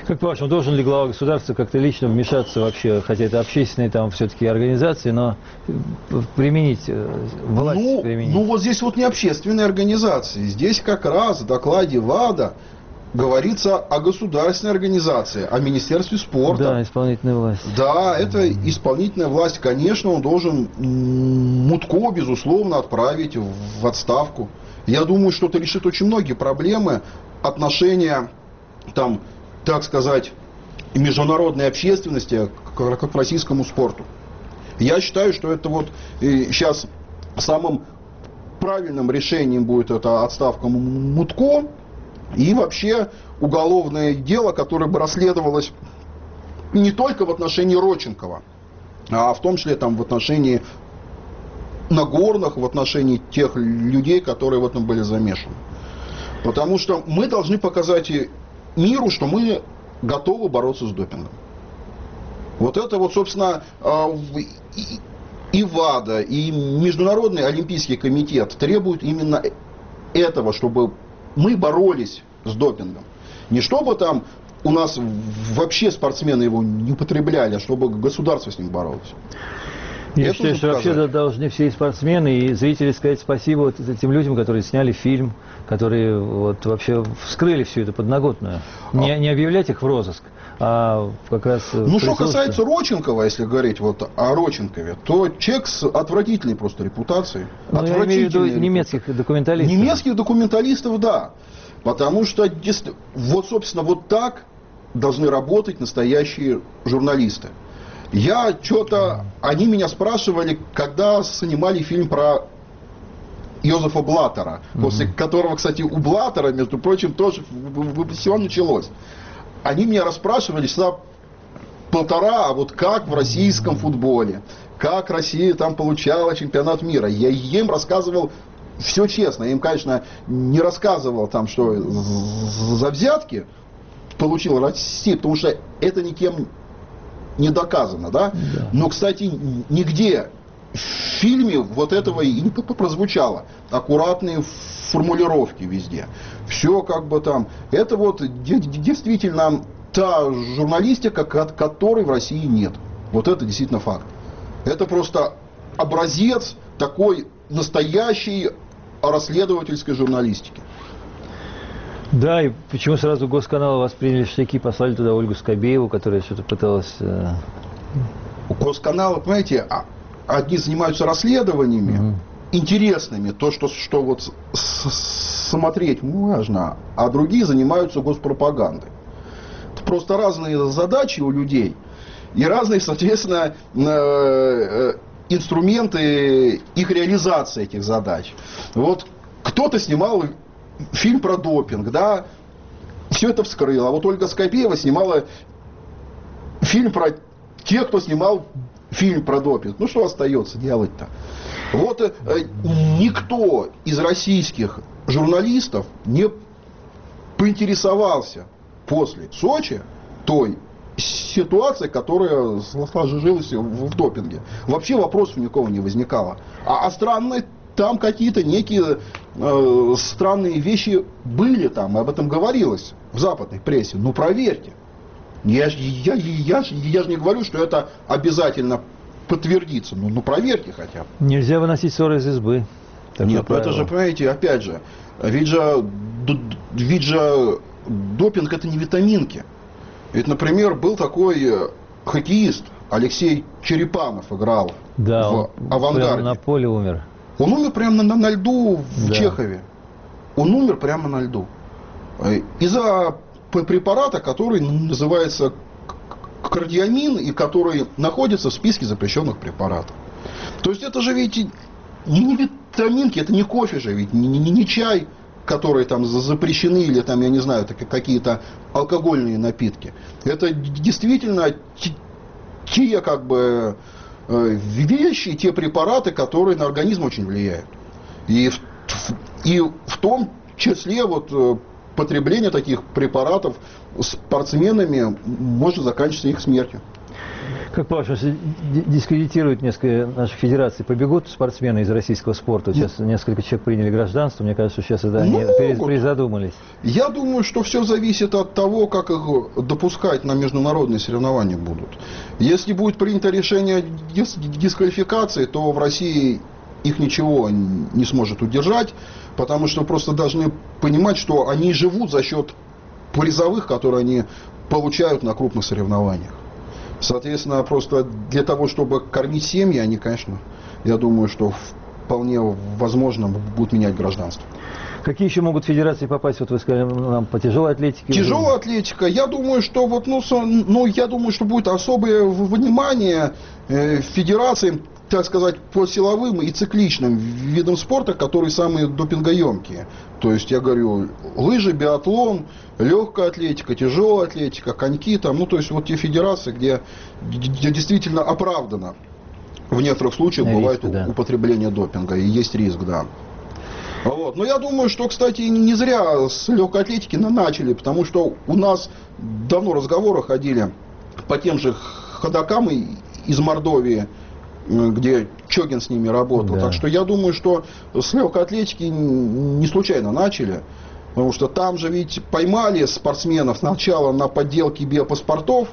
Как по-вашему, должен ли глава государства как-то лично вмешаться вообще, хотя это общественные там все-таки организации, но применить власть? Ну вот здесь вот не общественные организации, здесь как раз в докладе ВАДА говорится о государственной организации, о Министерстве спорта. Да, исполнительная власть. Да, это исполнительная власть. Конечно, он должен Мутко, безусловно, отправить в отставку. Я думаю, что это решит очень многие проблемы отношения, там, так сказать, международной общественности к российскому спорту. Я считаю, что это вот сейчас самым правильным решением будет эта отставка Мутко. И вообще уголовное дело, которое бы расследовалось не только в отношении Родченкова, а в том числе там, в отношении Нагорных, в отношении тех людей, которые в этом были замешаны. Потому что мы должны показать миру, что мы готовы бороться с допингом. Вот это вот, собственно, и ВАДА, и Международный Олимпийский комитет требуют именно этого, чтобы мы боролись с допингом. Не чтобы там у нас вообще спортсмены его не употребляли, а чтобы государство с ним боролось. Я считаю, что вообще должны все и спортсмены, и зрители сказать спасибо вот этим людям, которые сняли фильм, которые вот вообще вскрыли всю эту подноготную. Не объявлять их в розыск, а как раз... Ну, что касается Родченкова, если говорить вот о Родченкове, то человек с отвратительной просто репутацией. Ну, я имею в виду немецких документалистов. Немецких документалистов, да. Потому что, вот, собственно, вот так должны работать настоящие журналисты. Они меня спрашивали, когда снимали фильм про Йозефа Блаттера, после которого, кстати, у Блаттера, между прочим, тоже все началось. Они меня расспрашивали часа полтора, а вот как в российском футболе, как Россия там получала чемпионат мира. Я им рассказывал все честно. Я им, конечно, не рассказывал там, что за взятки получила Россия, потому что это никем не доказано, да? Да. Но, кстати, нигде в фильме вот этого и не прозвучало. Аккуратные формулировки везде. Все как бы там. Это вот действительно та журналистика, которой в России нет. Вот это действительно факт. Это просто образец такой настоящей расследовательской журналистики. Да, и почему сразу госканалы восприняли штыки, послали туда Ольгу Скобееву, которая что-то пыталась... Госканалы, понимаете, одни занимаются расследованиями интересными, то, что вот смотреть важно, а другие занимаются госпропагандой. Это просто разные задачи у людей и разные, соответственно, инструменты их реализации этих задач. Вот кто-то снимал фильм про допинг, да, все это вскрыл. А вот Ольга Скобеева снимала фильм про тех, кто снимал фильм про допинг. Ну, что остается делать-то? Вот никто из российских журналистов не поинтересовался после Сочи той ситуации, которая сложилась в допинге. Вообще вопросов никого не возникало. А странные там какие-то некие странные вещи были там, об этом говорилось в западной прессе. Ну, проверьте. Я же не говорю, что это обязательно подтвердится. Ну, проверьте хотя бы. Нельзя выносить ссоры из избы. Нет, ну это же, понимаете, опять же, ведь же допинг это не витаминки. Ведь, например, был такой хоккеист Алексей Черепанов, играл в «Авангарде». На поле умер. Он умер прямо на льду в Чехове. Он умер прямо на льду. Из-за препарата, который называется кардиамин и который находится в списке запрещенных препаратов. То есть это же ведь не витаминки, это не кофе же, ведь не чай, которые там запрещены, или там, я не знаю, какие-то алкогольные напитки. Это действительно те как бы вещи, те препараты, которые на организм очень влияют. И в том числе вот потребление таких препаратов спортсменами может заканчиваться их смертью. Как по-вашему, дискредитируют несколько наших федераций, побегут спортсмены из российского спорта? Сейчас несколько человек приняли гражданство, мне кажется, что сейчас они призадумались. Я думаю, что все зависит от того, как их допускать на международные соревнования будут. Если будет принято решение дисквалификации, то в России их ничего не сможет удержать, потому что просто должны понимать, что они живут за счет призовых, которые они получают на крупных соревнованиях. Соответственно, просто для того, чтобы кормить семьи, они, конечно, я думаю, что вполне возможно будут менять гражданство. Какие еще могут федерации попасть, вот вы сказали нам, по тяжелой атлетике? Тяжелая атлетика, я думаю, что я думаю, что будет особое внимание федерациям, так сказать, по силовым и цикличным видам спорта, которые самые допингоемкие. То есть, я говорю, лыжи, биатлон, легкая атлетика, тяжелая атлетика, коньки, там, то есть, вот те федерации, где действительно оправдано в некоторых случаях бывает употребление допинга, и есть риск, да. Вот. Но я думаю, что, кстати, не зря с легкой атлетики начали, потому что у нас давно разговоры ходили по тем же ходокам из Мордовии, где Чогин с ними работал. Да. Так что я думаю, что с легкой атлетики не случайно начали, потому что там же ведь поймали спортсменов сначала на подделке биопаспортов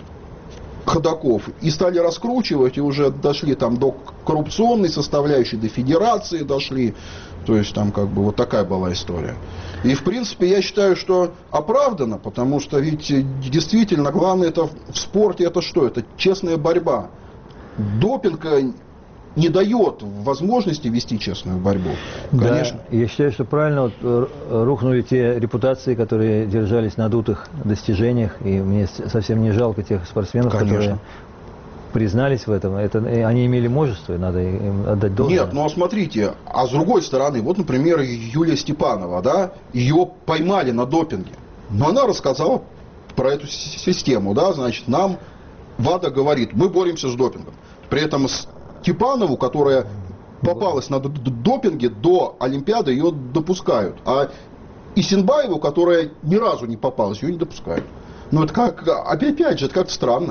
ходоков и стали раскручивать, и уже дошли там до коррупционной составляющей, до федерации дошли. То есть там как бы вот такая была история. И в принципе я считаю, что оправдано, потому что ведь действительно главное это в спорте это что? Это честная борьба. Допинг не дает возможности вести честную борьбу. Конечно. Да, я считаю, что правильно рухнули те репутации, которые держались на надутых достижениях, и мне совсем не жалко тех спортсменов, которые признались в этом. Они имели мужество, и надо им отдать должное. Нет, ну а смотрите, а с другой стороны, вот, например, Юлия Степанова, да, ее поймали на допинге, но она рассказала про эту систему, да, значит, нам ВАДА говорит, мы боремся с допингом. При этом Степанову, которая попалась на допинге, до Олимпиады ее допускают. А Исенбаеву, которая ни разу не попалась, ее не допускают. Ну это как, опять же, это как-то странно.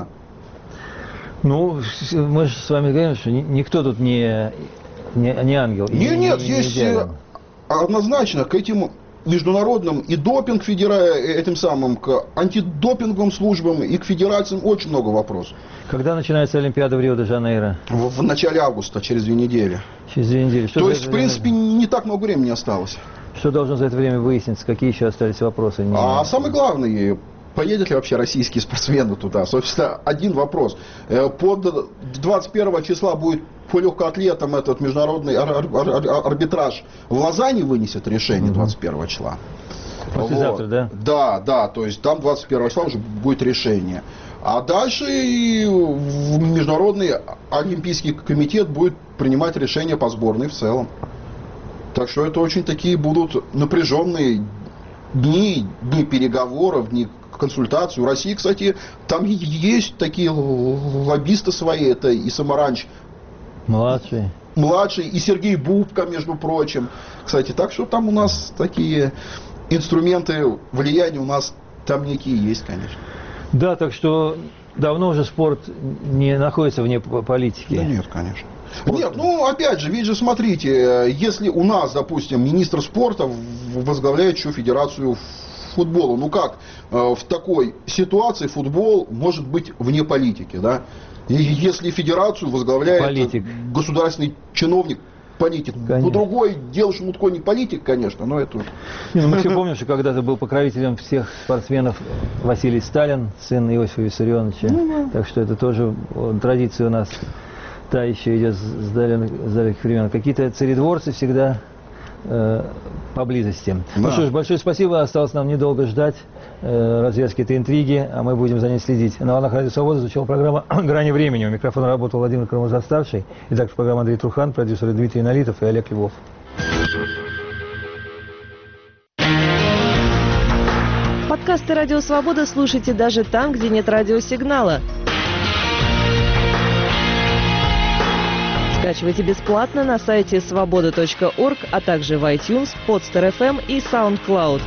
Ну, мы же с вами говорим, что никто тут не ангел. Нет, есть однозначно к этим международным и допинг этим самым, к антидопинговым службам и к федерациям очень много вопросов. Когда начинается Олимпиада в Рио-де-Жанейро? В начале августа, через 2 недели. Через 2 недели. То есть, в принципе, не так много времени осталось. Что должно за это время выясниться? Какие еще остались вопросы? А самое главное, поедет ли вообще российские спортсмены туда? Собственно, один вопрос. Под 21 числа будет по легкоатлетам этот международный арбитраж в Лозанне вынесет решение 21 числа. Послезавтра, вот. Да, то есть там 21 числа уже будет решение. А дальше и Международный олимпийский комитет будет принимать решения по сборной в целом. Так что это очень такие будут напряженные дни переговоров, дни консультаций. У России, кстати, там есть такие лоббисты свои, это и Самаранч младший, и Сергей Бубка, между прочим. Кстати, так что там у нас такие инструменты влияния у нас там некие есть, конечно. Да, так что давно уже спорт не находится вне политики. Да нет, конечно. Нет, ну опять же, ведь же смотрите, если у нас, допустим, министр спорта возглавляет еще федерацию футбола, ну как в такой ситуации футбол может быть вне политики, да? И если федерацию возглавляет государственный чиновник, политик. Ну, другое дело, что Мутко не политик, конечно, но это... Мы все помним, что когда-то был покровителем всех спортсменов Василий Сталин, сын Иосифа Виссарионовича. Так что это тоже традиция у нас, та еще идет с далеких времен. Какие-то царедворцы всегда поблизости. Да. Ну что ж, большое спасибо. Осталось нам недолго ждать развязки этой интриги, а мы будем за ней следить. На волнах Радио Свобода звучала программа «Грани времени». У микрофона работал Владимир Карамурза-старший, редактор программы Андрей Трухан, продюсеры Дмитрий Налитов и Олег Львов. Подкасты «Радио Свобода» слушайте даже там, где нет радиосигнала. Скачивайте бесплатно на сайте svoboda.org, а также в iTunes, Podster.fm и SoundCloud.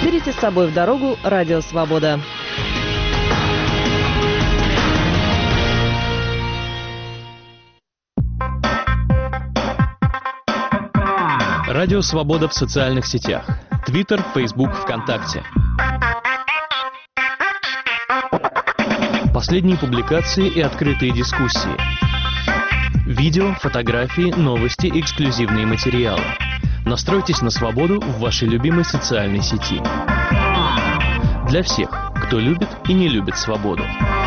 Берите с собой в дорогу «Радио Свобода». Радио Свобода в социальных сетях. Твиттер, Фейсбук, ВКонтакте. Последние публикации и открытые дискуссии. Видео, фотографии, новости и эксклюзивные материалы. Настройтесь на свободу в вашей любимой социальной сети. Для всех, кто любит и не любит свободу.